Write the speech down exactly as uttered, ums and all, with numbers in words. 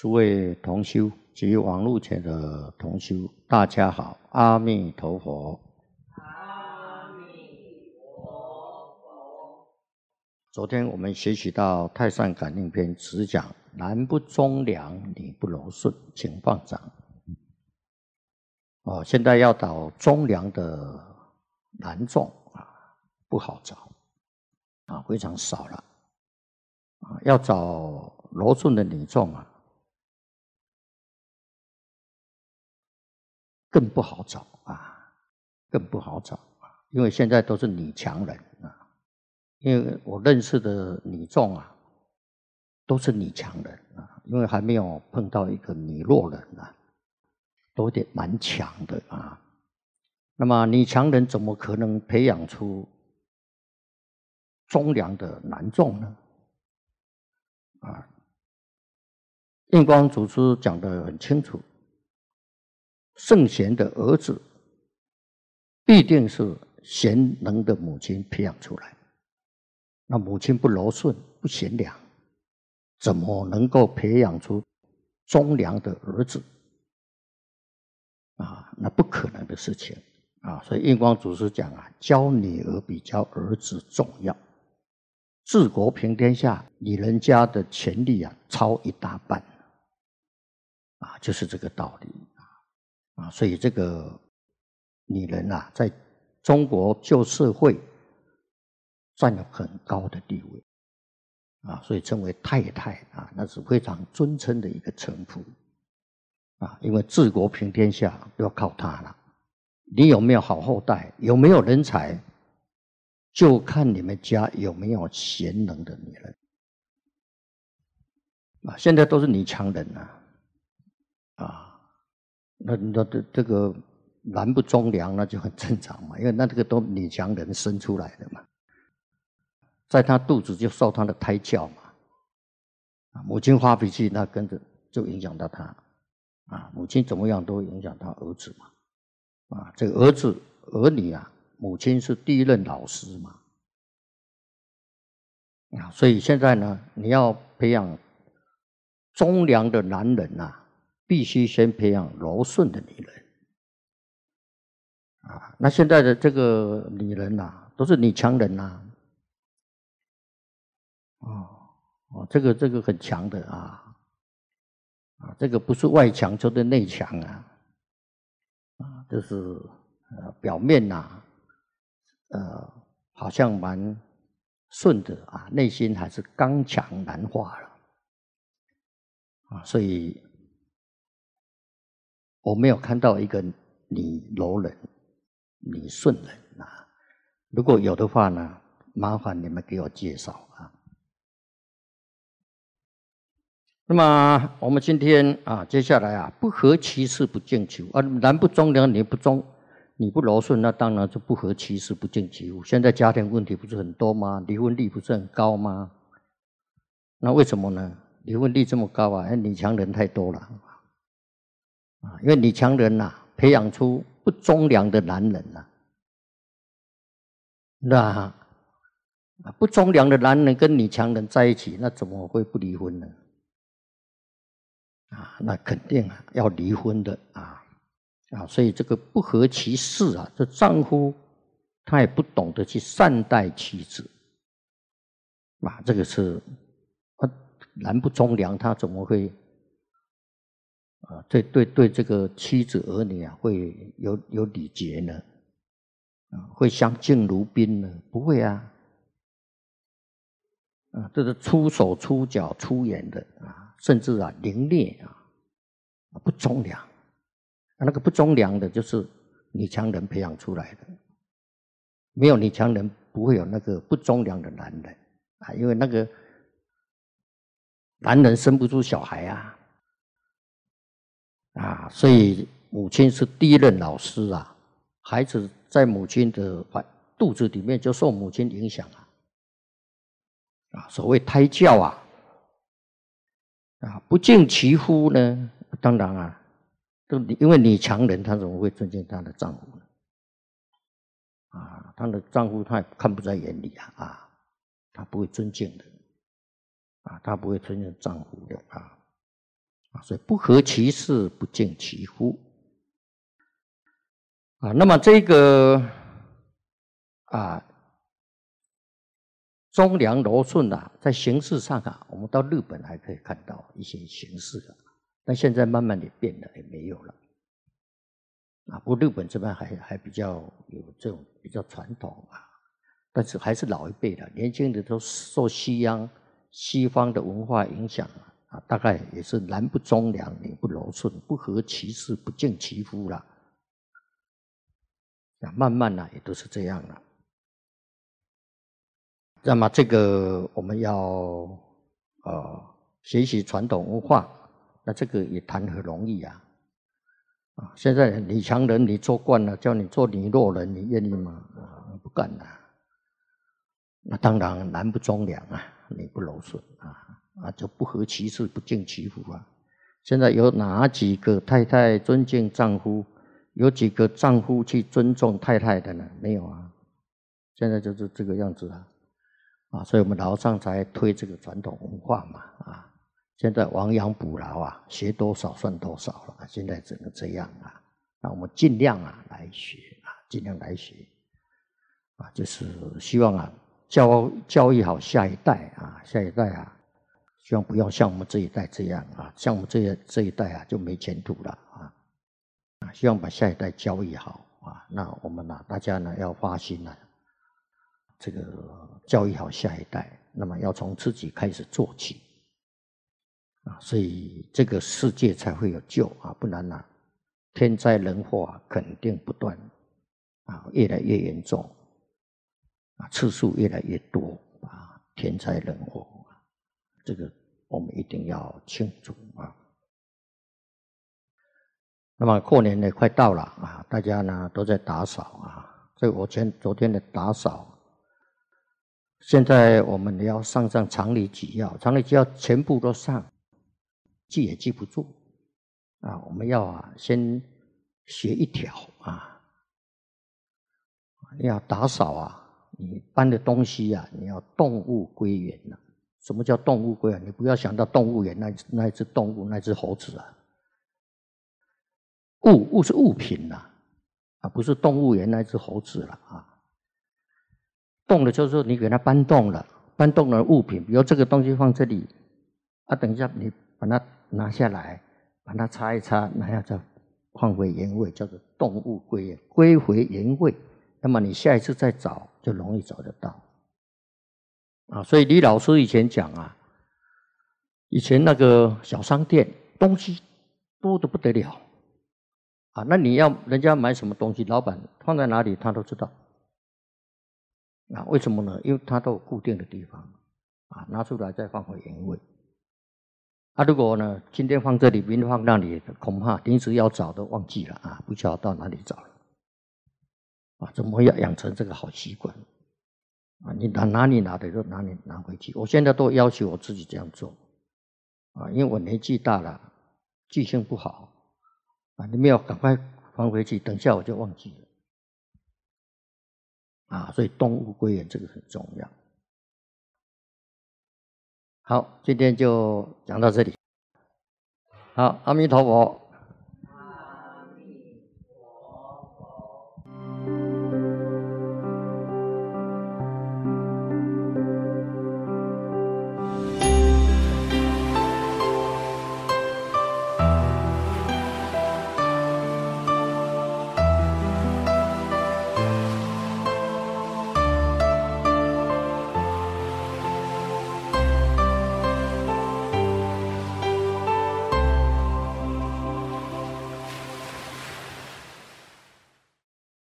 诸位同修及网络前的同修，大家好，阿弥陀佛。 阿弥陀佛。 昨天我们学习到《太上感应篇》，只讲男不忠良，女不柔顺，请放掌。哦，现在要找忠良的男众啊，不好找啊，非常少了啊。要找柔顺的女众啊，更不好找啊，更不好找啊，因为现在都是女强人啊。因为我认识的女众啊，都是女强人啊，因为还没有碰到一个女弱人啊，都得蛮强的啊。那么女强人怎么可能培养出忠良的男众呢？啊，印光祖师讲得很清楚，圣贤的儿子必定是贤能的母亲培养出来。那母亲不柔顺、不贤良，怎么能够培养出忠良的儿子？啊，那不可能的事情啊！所以印光祖师讲啊，教女儿比教儿子重要。治国平天下，女人家的权力啊，超一大半啊，就是这个道理啊！所以这个女人啊，在中国旧社会占有很高的地位啊，所以称为太太啊，那是非常尊称的一个称呼啊。因为治国平天下都要靠她了，你有没有好后代，有没有人才，就看你们家有没有贤能的女人啊。现在都是女强人啊，啊，那那这这个男不忠良，那就很正常嘛，因为那这个都女强人生出来的嘛。在他肚子就受他的胎教嘛，母亲发脾气，那跟着就影响到他啊。母亲怎么样都影响到儿子嘛，啊，这个儿子儿女啊，母亲是第一任老师嘛，啊，所以现在呢，你要培养忠良的男人啊，必须先培养柔顺的女人啊。那现在的这个女人啊，都是女强人啊。哦哦，这个这个很强的啊啊，这个不是外强就是内强啊啊，就是呃表面呐、啊，呃好像蛮顺的啊，内心还是刚强难化了啊，所以我没有看到一个女柔人、女顺人啊，如果有的话呢，麻烦你们给我介绍啊。那么我们今天啊，接下来啊，不合其事不敬其物啊，男不忠良，女不忠，你不柔顺，那当然就不合其事不敬其物。现在家庭问题不是很多吗？离婚率不是很高吗？那为什么呢？离婚率这么高啊？女强人太多了啊，因为女强人呐、啊，培养出不忠良的男人呐、啊，那不忠良的男人跟女强人在一起，那怎么会不离婚呢？啊，那肯定啊要离婚的啊啊，所以这个不合其事啊，这丈夫他也不懂得去善待妻子啊，这个是啊男不忠良，他怎么会啊对对对这个妻子儿女啊会有有礼节呢？啊，会相敬如宾呢？不会啊啊，这是出手出脚出言的啊，甚至啊凌虐啊。不忠良，那个不忠良的，就是女强人培养出来的。没有女强人，不会有那个不忠良的男人啊，因为那个男人生不出小孩啊，啊，所以母亲是第一任老师啊，孩子在母亲的肚子里面就受母亲影响啊，啊，所谓胎教啊，啊，不敬其夫呢，当然啊。因为女强人，她怎么会尊敬她的丈夫呢？啊，她的丈夫她也看不在眼里啊，啊，她不会尊敬的，啊，她不会尊敬丈夫的啊。 啊，所以不合其事，不敬其夫。啊，那么这个啊，忠良柔顺啊，在形式上啊，我们到日本还可以看到一些形式的，但现在慢慢也变了，也没有了。啊，不过日本这边还还比较有这种比较传统啊，但是还是老一辈的，年轻的都受西洋西方的文化影响啊，大概也是男不忠良，女不柔顺，不合其事，不敬其夫啦。啊，慢慢呢、啊、也都是这样了。那么这个我们要呃学习传统文化，那这个也谈何容易啊！啊，现在女强人你做惯了，叫你做女弱人，你愿意吗？啊，不干了。那当然男不忠良啊，女不柔顺啊，啊就不合其事，不敬其夫啊。现在有哪几个太太尊敬丈夫？有几个丈夫去尊重太太的呢？没有啊。现在就是这个样子啊。啊，所以我们老上才推这个传统文化嘛，啊，现在亡羊补牢啊，学多少算多少了，现在只能这样啊，那我们尽量啊来学啊，尽量来学，啊，就是希望啊教教育好下一代啊，下一代啊，希望不要像我们这一代这样啊，像我们这这一代啊就没前途了啊，啊，希望把下一代教育好啊，那我们呢、啊，大家呢要发心啊。这个教育好下一代，那么要从自己开始做起啊，所以这个世界才会有救啊，不然呢、啊，天灾人祸、啊、肯定不断啊，越来越严重啊，次数越来越多啊，天灾人祸，这个我们一定要清楚啊。那么过年呢快到了啊，大家呢都在打扫啊，所以我前昨天的打扫。现在我们要上上常理纪要，常理纪要全部都上，记也记不住啊！我们要啊先学一条啊，你要打扫啊，你搬的东西啊，你要动物归园啊。什么叫动物归园？你不要想到动物园那那一只动物，那只猴子啊。物物是物品呐、啊，啊不是动物园那只猴子了啊。动了就是说你给它搬动了，搬动了物品，比如这个东西放这里，啊，等一下你把它拿下来，把它擦一擦，然后再放回原位，叫做动物归原，归回原位。那么你下一次再找就容易找得到。啊，所以李老师以前讲啊，以前那个小商店东西多得不得了，啊，那你要人家买什么东西，老板放在哪里他都知道。啊，为什么呢？因为它都有固定的地方，啊，拿出来再放回原位。啊，如果呢，今天放这里，明天放那里，恐怕临时要找都忘记了啊，不知道到哪里找了。啊，怎么要养成这个好习惯？啊，你拿哪里拿的就哪里拿回去。我现在都要求我自己这样做，啊，因为我年纪大了，记性不好，啊，你没有赶快放回去，等下我就忘记了。啊，所以动物归园这个很重要。好，今天就讲到这里。好，阿弥陀佛。